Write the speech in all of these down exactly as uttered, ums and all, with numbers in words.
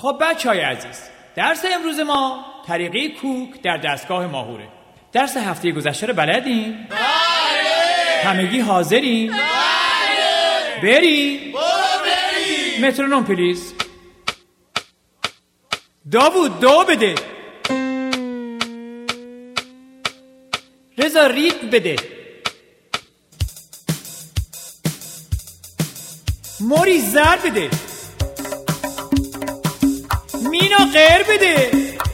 خب بچه‌های عزیز، درس امروز ما طریقه کوک در دستگاه ماهوره. درس هفته گذشته رو بلدین؟ بله. همگی حاضرین؟ بله. بریم؟ برو بریم. مترونوم پلیز. داوود دو بده. رضا ریتم بده. موری زر بده. مینا غیر بده.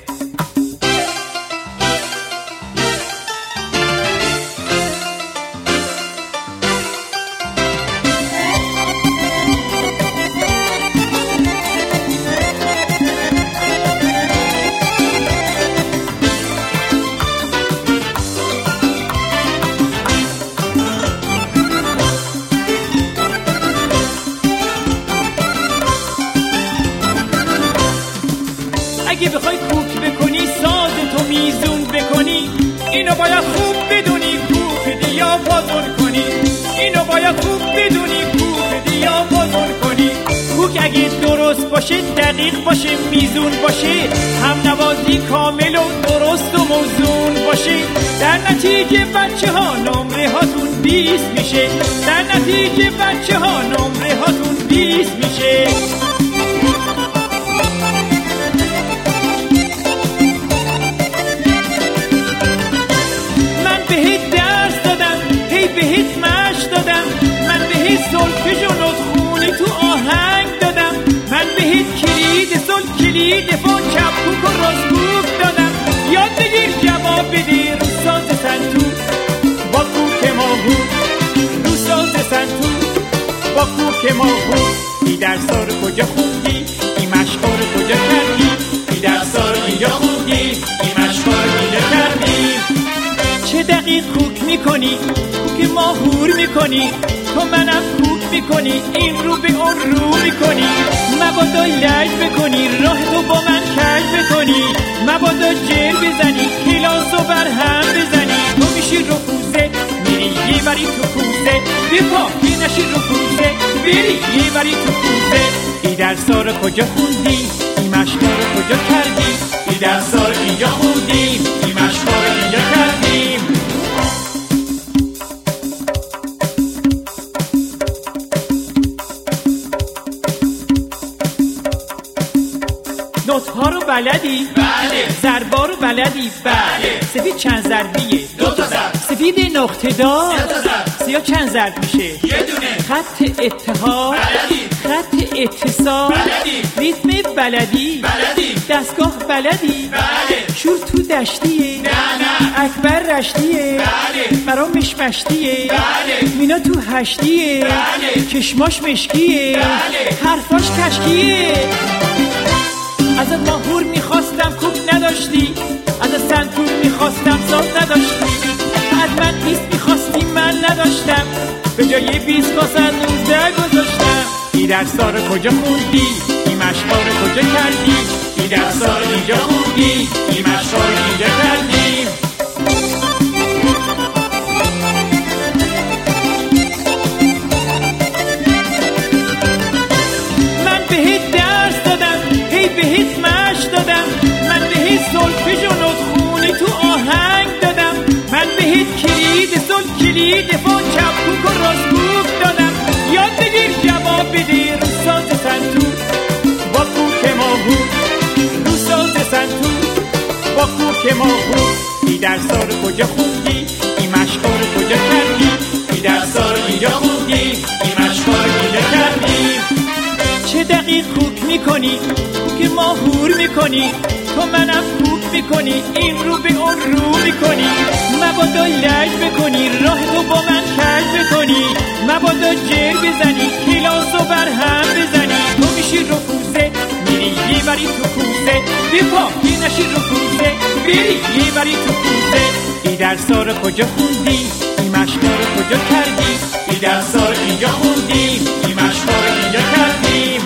اگه بخوای کوک بکنی ساز تو میزون بکنی، اینو باید خوب بدونی کوک دیاپازون کنی. اینو باید خوب بدونی کوک دیاپازون کنی. کوک اگه درست باشه، دقیق باشه، میزون باشه، هم نوازی کامل و درست و موزون باشه، در نتیجه بچه ها نمره هاتون بیست میشه. در نتیجه بچه ها نمره هاتون بیست میشه. بهت مش دادم، من بهت سلفژ و نطخونی تو آهنگ دادم، من بهت کلید سل کلید فون چپکوک و راستکوک دادم. یاد بگیر جواب بده رو ساز سنتور با کوک ماهور، رو ساز سنتور با کوک ماهور. ای درسا رو کجا خوندی؟ این مشقا رو کجا کردی؟ ای درسا رو اینجا خوندی؟ این مشقا رو اینجا کردی؟ چه دقیق کوک میکنی؟ کوک ماهور میکنی. تو منم کوک میکنی، این رو به اون رو میکنی. مبادا لج بکنی، راه تو با من کج بکنی. مبادا جر بزنی، کلاسو بر هم بزنی. تو میشی رفوزه، میری یه بری تو کوزه. بپا یه نشی رفوزه، بری یه بری تو کوزه. ای درسا رو کجا خوندی؟ ای مشقا رو کجا کردی؟ ای درسا رو اینجا خوندیم، ای مشقا رو اینجا کردیم. نوت ها رو بلدی؟ بله. ضربا رو بلدی؟ بله. سفید چند ضربیه؟ دو تا ضرب. سفید نقطه دار؟ سه تا ضرب. سیاه چند ضرب میشه؟ یه دونه. خط اتحاد؟ بلدی. خط اتصال؟ بلدی. ریتم بلدی؟ بلدی. دستگاه بلدی؟ بله. شور تو دشتیه؟ نه نه. اکبر رشتیه؟ بله. مرا مشمشتیه؟ بله. مینا تو هشتیه؟ بله. چشماش مشکیه؟ بله. حرفاش کشکیه؟ ازت ماهور میخواستم کوک نداشتی، ازت سنتور میخواستم ساز نداشتی، از من بیست میخواستی من نداشتم، به جای بیست واسه نوزده گذاشتم. ای درسا رو کجا خوندی؟ ای مشقا رو کجا کردی؟ ای درسا رو اینجا خوندی، ای مشقا رو اینجا کردی. من بهت درس دادم، هی بهت مش دادم، من بهت سلفژ و نطخونی تو آهنگ دادم، من بهت کلید سل کلید فون چپکوک و راستکوک دادم. یاد بگیر جواب بده رو ساز سنتور با کوک ماهور، رو ساز سنتور با کوک ماهور. ای درسا رو کجا خوندی؟ ای مشقا رو کجا کردی؟ ای درسا رو اینجا خوندی، ای مشقا رو اینجا کردی. چه دقیق کوک میکنی، کوک ماهور میکنی. تو منم کوک میکنی، این رو به اون رو میکنی. مبادا لج بکنی، راه تو با من کج بکنی. مبادا جر بزنی، کلاسو بر هم بزنی. تو میشی رفوزه، میری یه بری تو کوزه. بپا یه نشی رفوزه، بری یه بری تو کوزه. ای درسا رو کجا خوندی؟ ای مشقا رو کجا کردی؟ ای درسا رو اینجا خوندیم، ای مشقا رو اینجا کردیم.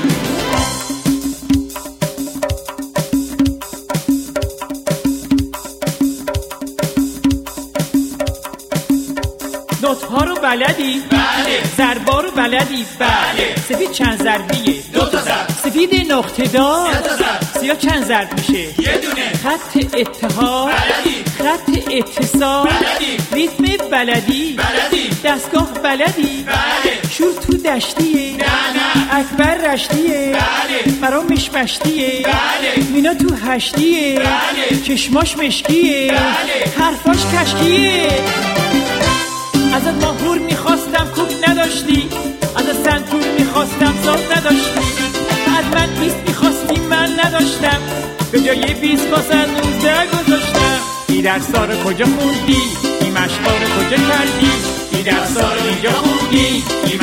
نوت ها رو بلدی؟ بله. ضربا رو بلدی؟ بله. سفید چند ضربیه؟ دو تا ضرب. سفید نقطه دار؟ سه تا ضرب. سیاه چند ضرب میشه؟ یه دونه. خط اتحاد؟ بلدی. خط اتصال؟ بلدی. ریتم بلدی؟ بلدی. دستگاه بلدی؟ بله. شور تو دشتیه؟ نه نه. اکبر رشتیه؟ بله. مرا مشمشتیه؟ بله. مینا تو هشتیه؟ بله. چشماش مشکیه؟ بله. حرفاش کشکیه؟ ازت ماهور میخواستم کوک نداشتی، ازت سنتور میخواستم ساز نداشتی، از من بیست میخواستی من نداشتم، به جای بیست واسه نوزده گذاشتم. ای درسا رو کجا خوندی؟ ای مشقا رو کجا کردی؟ ای درسا رو اینجا خوندی؟ ای